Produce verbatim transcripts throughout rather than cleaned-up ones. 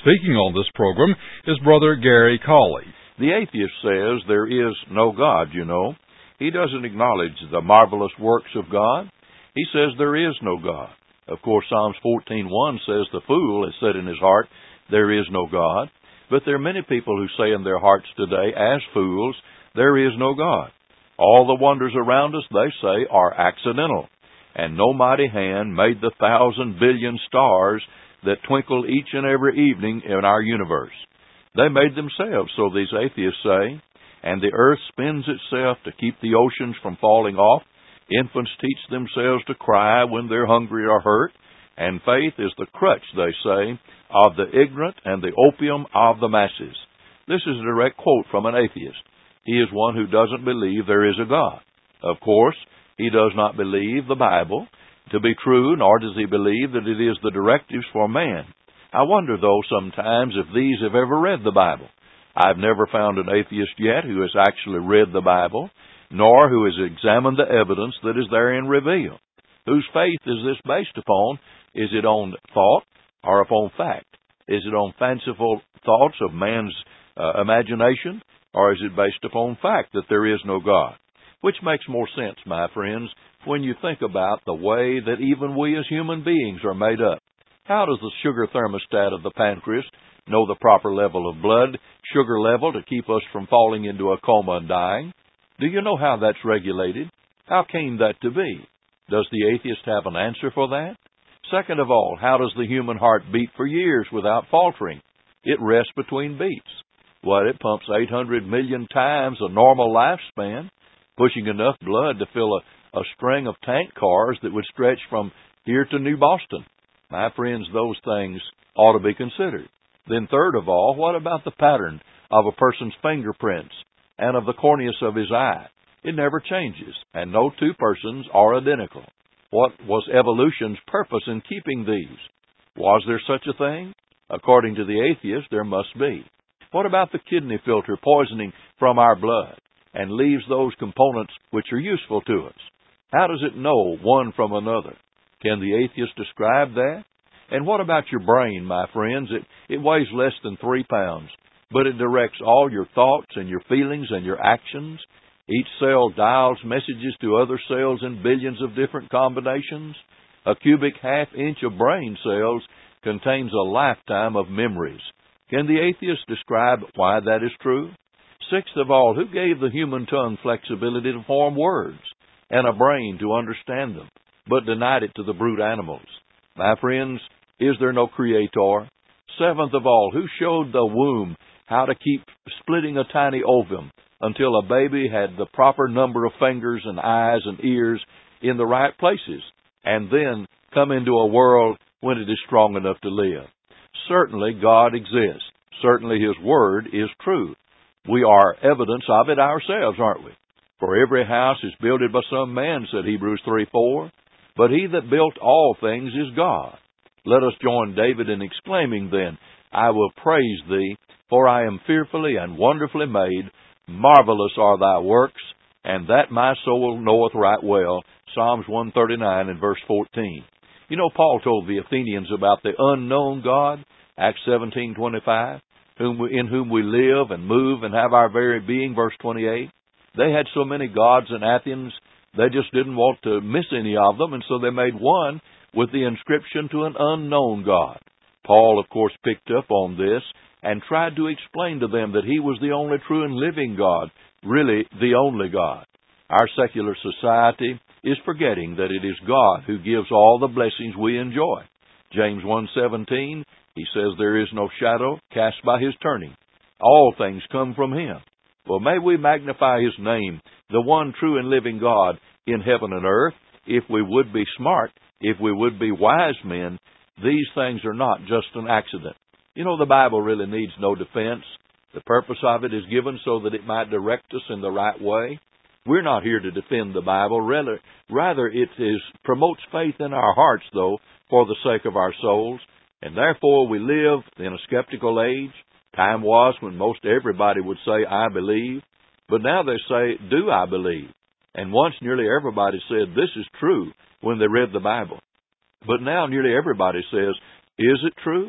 Speaking on this program is Brother Gary Cawley. The atheist says there is no God, you know. He doesn't acknowledge the marvelous works of God. He says there is no God. Of course, Psalms fourteen one says the fool has said in his heart, there is no God. But there are many people who say in their hearts today, as fools, there is no God. All the wonders around us, they say, are accidental. And no mighty hand made the thousand billion stars that twinkle each and every evening in our universe. They made themselves, so these atheists say, and the earth spins itself to keep the oceans from falling off. Infants teach themselves to cry when they're hungry or hurt, and faith is the crutch, they say, of the ignorant and the opium of the masses. This is a direct quote from an atheist. He is one who doesn't believe there is a God. Of course, he does not believe the Bible to be true, nor does he believe that it is the directives for man. I wonder, though, sometimes if these have ever read the Bible. I've never found an atheist yet who has actually read the Bible, nor who has examined the evidence that is therein revealed. Whose faith is this based upon? Is it on thought or upon fact? Is it on fanciful thoughts of man's uh, imagination, or is it based upon fact that there is no God? Which makes more sense, my friends, when you think about the way that even we as human beings are made up. How does the sugar thermostat of the pancreas know the proper level of blood sugar level to keep us from falling into a coma and dying? Do you know how that's regulated? How came that to be? Does the atheist have an answer for that? Second of all, how does the human heart beat for years without faltering? It rests between beats. What, it pumps eight hundred million times a normal lifespan, pushing enough blood to fill a, a string of tank cars that would stretch from here to New Boston. My friends, those things ought to be considered. Then third of all, what about the pattern of a person's fingerprints and of the corneas of his eye? It never changes, and no two persons are identical. What was evolution's purpose in keeping these? Was there such a thing? According to the atheist, there must be. What about the kidney filter poisoning from our blood and leaves those components which are useful to us? How does it know one from another? Can the atheist describe that? And what about your brain, my friends? It, it weighs less than three pounds, but it directs all your thoughts and your feelings and your actions. Each cell dials messages to other cells in billions of different combinations. A cubic half inch of brain cells contains a lifetime of memories. Can the atheist describe why that is true? Sixth of all, who gave the human tongue flexibility to form words and a brain to understand them, but denied it to the brute animals? My friends, is there no creator? Seventh of all, who showed the womb how to keep splitting a tiny ovum until a baby had the proper number of fingers and eyes and ears in the right places, and then come into a world when it is strong enough to live? Certainly God exists. Certainly His Word is true. We are evidence of it ourselves, aren't we? For every house is builded by some man, said Hebrews three four. But He that built all things is God. Let us join David in exclaiming then, I will praise Thee, for I am fearfully and wonderfully made. Marvelous are Thy works, and that my soul knoweth right well. Psalms one thirty-nine and verse fourteen. You know, Paul told the Athenians about the unknown God, Acts seventeen twenty-five, whom we, in whom we live and move and have our very being, verse twenty-eight. They had so many gods in Athens, they just didn't want to miss any of them, and so they made one with the inscription to an unknown God. Paul, of course, picked up on this and tried to explain to them that He was the only true and living God, really the only God. Our secular society is forgetting that it is God who gives all the blessings we enjoy. James one seventeen, he says there is no shadow cast by His turning. All things come from Him. Well, may we magnify His name, the one true and living God in heaven and earth. If we would be smart, if we would be wise men, these things are not just an accident. You know, the Bible really needs no defense. The purpose of it is given so that it might direct us in the right way. We're not here to defend the Bible. Rather, rather it is, promotes faith in our hearts, though, for the sake of our souls. And therefore we live in a skeptical age. Time was when most everybody would say, I believe. But now they say, do I believe? And once nearly everybody said, this is true, when they read the Bible. But now nearly everybody says, is it true?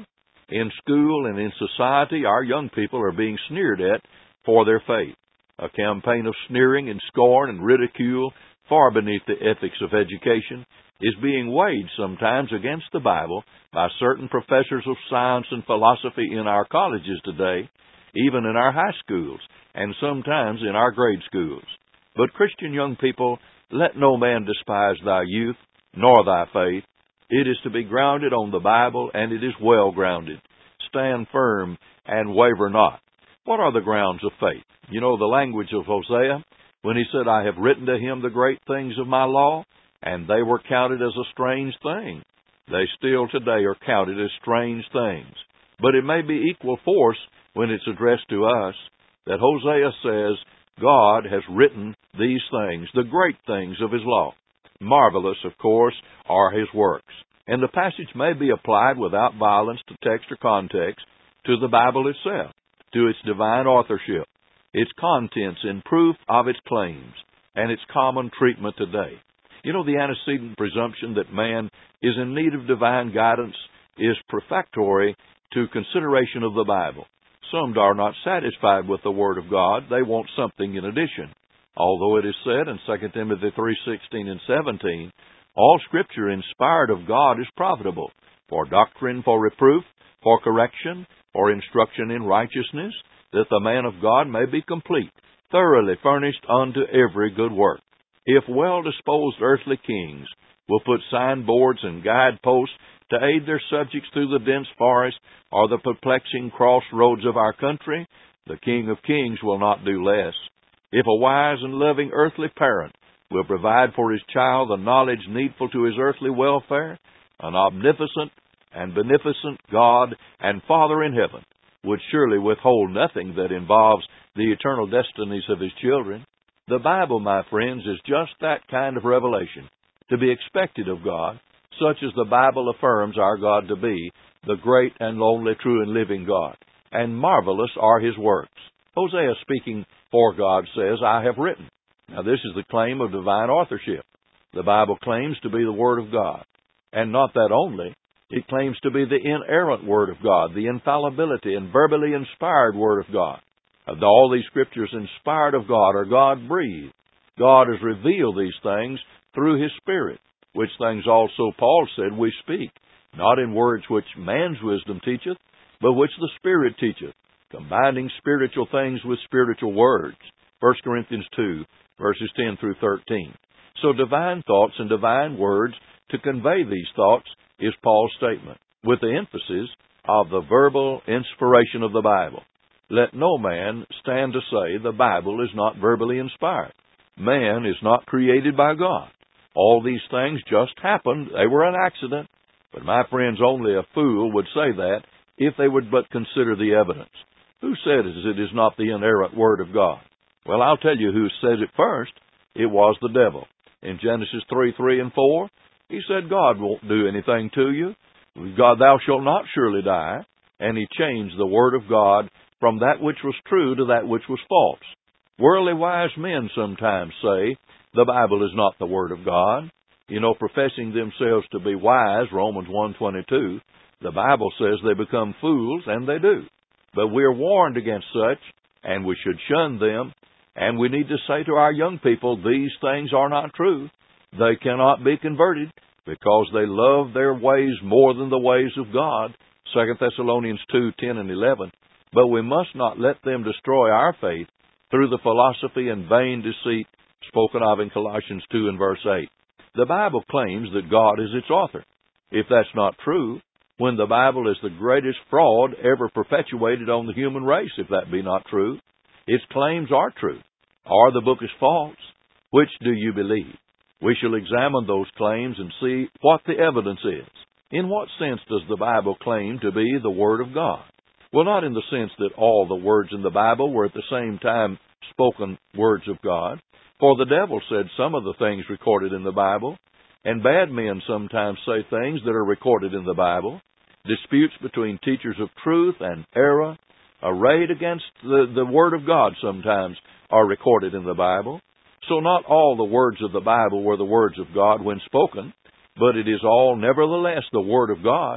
In school and in society, our young people are being sneered at for their faith. A campaign of sneering and scorn and ridicule, far beneath the ethics of education, is being waged sometimes against the Bible by certain professors of science and philosophy in our colleges today, even in our high schools, and sometimes in our grade schools. But Christian young people, let no man despise thy youth, nor thy faith. It is to be grounded on the Bible, and it is well grounded. Stand firm and waver not. What are the grounds of faith? You know the language of Hosea, when he said, I have written to him the great things of my law, and they were counted as a strange thing. They still today are counted as strange things. But it may be equal force when it's addressed to us, that Hosea says, God has written these things, the great things of his law. Marvelous, of course, are his works. And the passage may be applied without violence to text or context to the Bible itself, to its divine authorship, its contents in proof of its claims, and its common treatment today. You know, the antecedent presumption that man is in need of divine guidance is prefatory to consideration of the Bible. Some are not satisfied with the Word of God. They want something in addition. Although it is said in Second Timothy three sixteen and seventeen, all Scripture inspired of God is profitable, for doctrine, for reproof, for correction, for instruction in righteousness, that the man of God may be complete, thoroughly furnished unto every good work. If well-disposed earthly kings will put signboards and guideposts to aid their subjects through the dense forest or the perplexing crossroads of our country, the King of Kings will not do less. If a wise and loving earthly parent will provide for his child the knowledge needful to his earthly welfare, an omnipotent and beneficent God and Father in heaven would surely withhold nothing that involves the eternal destinies of his children. The Bible, my friends, is just that kind of revelation to be expected of God, such as the Bible affirms our God to be, the great and only true and living God, and marvelous are his works. Hosea, speaking for God, says, I have written. Now this is the claim of divine authorship. The Bible claims to be the Word of God. And not that only, it claims to be the inerrant Word of God, the infallibility and verbally inspired Word of God. All these Scriptures inspired of God are God-breathed. God has revealed these things through His Spirit, which things also Paul said we speak, not in words which man's wisdom teacheth, but which the Spirit teacheth, combining spiritual things with spiritual words. First Corinthians two, verses ten through thirteen. So divine thoughts and divine words to convey these thoughts is Paul's statement, with the emphasis of the verbal inspiration of the Bible. Let no man stand to say the Bible is not verbally inspired. Man is not created by God. All these things just happened. They were an accident. But my friends, only a fool would say that if they would but consider the evidence. Who said it is not the inerrant Word of God? Well, I'll tell you who said it first. It was the devil. In Genesis three, three and four, he said, God won't do anything to you. God, thou shalt not surely die. And he changed the Word of God from that which was true to that which was false. Worldly wise men sometimes say the Bible is not the Word of God. You know, professing themselves to be wise, Romans one twenty-two, the Bible says they become fools, and they do. But we are warned against such, and we should shun them, and we need to say to our young people, these things are not true. They cannot be converted because they love their ways more than the ways of God, Second Thessalonians two, ten and eleven. But we must not let them destroy our faith through the philosophy and vain deceit spoken of in Colossians two and verse eight. The Bible claims that God is its author. If that's not true, when the Bible is the greatest fraud ever perpetuated on the human race, if that be not true, its claims are true, or the book is false. Which do you believe? We shall examine those claims and see what the evidence is. In what sense does the Bible claim to be the Word of God? Well, not in the sense that all the words in the Bible were at the same time spoken words of God. For the devil said some of the things recorded in the Bible, and bad men sometimes say things that are recorded in the Bible. Disputes between teachers of truth and error, arrayed against the, the Word of God sometimes, are recorded in the Bible. So not all the words of the Bible were the words of God when spoken, but it is all nevertheless the Word of God.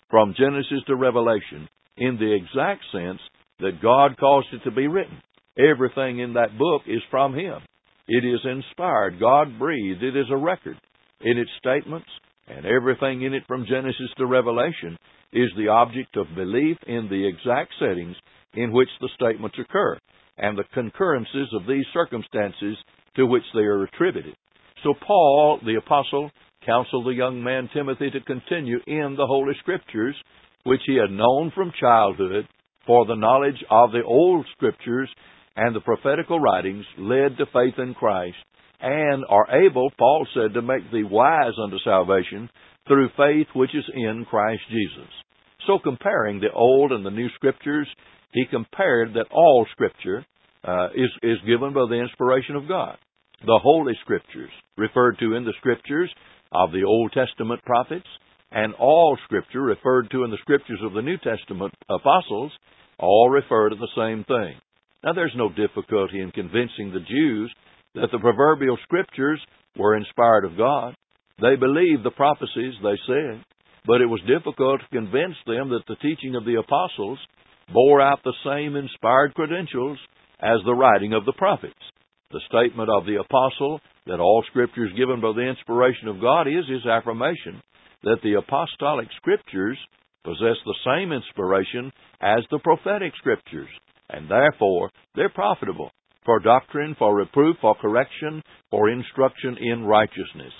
from Genesis to Revelation in the exact sense that God caused it to be written. Everything in that book is from Him. It is inspired, God-breathed. It is a record in its statements, and everything in it from Genesis to Revelation is the object of belief in the exact settings in which the statements occur, and the concurrences of these circumstances to which they are attributed. So Paul, the apostle, counseled the young man Timothy to continue in the Holy Scriptures, which he had known from childhood, for the knowledge of the old Scriptures and the prophetical writings led to faith in Christ, and are able, Paul said, to make thee wise unto salvation through faith which is in Christ Jesus. So comparing the Old and the New Scriptures, he compared that all Scripture uh, is, is given by the inspiration of God. The Holy Scriptures, referred to in the Scriptures of the Old Testament prophets, and all Scripture, referred to in the Scriptures of the New Testament apostles, all refer to the same thing. Now, there's no difficulty in convincing the Jews that the proverbial Scriptures were inspired of God. They believed the prophecies, they said, but it was difficult to convince them that the teaching of the apostles bore out the same inspired credentials as the writing of the prophets. The statement of the apostle that all Scripture is given by the inspiration of God is his affirmation that the apostolic Scriptures possess the same inspiration as the prophetic Scriptures, and therefore they're profitable for doctrine, for reproof, for correction, for instruction in righteousness.